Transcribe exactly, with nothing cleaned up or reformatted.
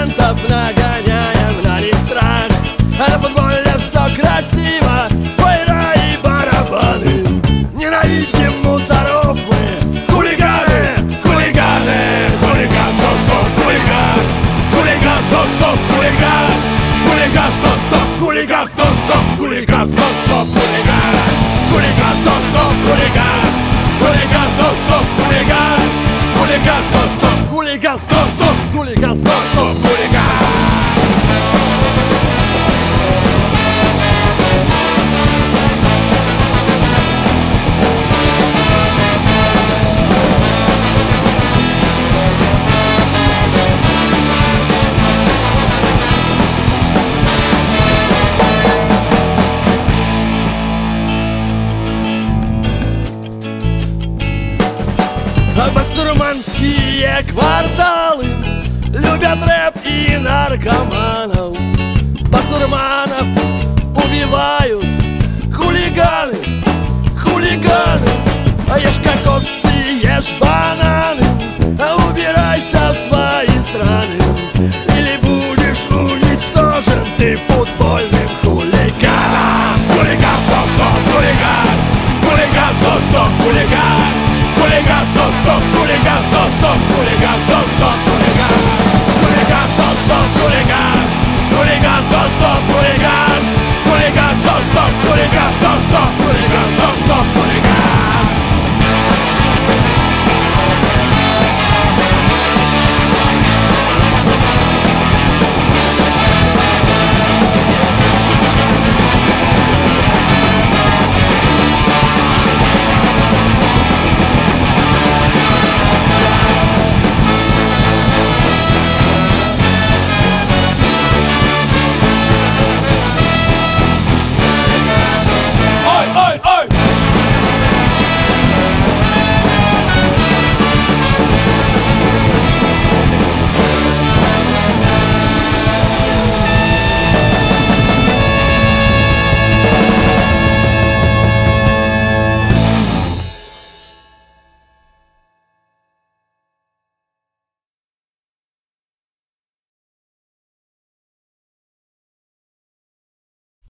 музыкантов нагоняем на них страх. А на футболе все красиво, фойра и барабаны. Ненавидим мусоров мы, хулиганы, хулиганы. Хулиган, стоп, стоп, хулиган. Хулиган, стоп, стоп, хулиган. Хулиган, стоп, стоп, хулиган, стоп, стоп, хулиган, стоп, стоп, хулиган. Хулиган, стоп, стоп, хулиган. Хулиган, стоп, стоп, хулиган. Хулиган, стоп, стоп, хулиган, стоп, стоп, хулиган, стоп, стоп, хулиган. Басурманские кварталы любят рэп и наркоманов. Басурманов убивают хулиганы, хулиганы. А ешь кокосы, ешь бананы, а убирайся в свои страны, или будешь уничтожен ты, футбол.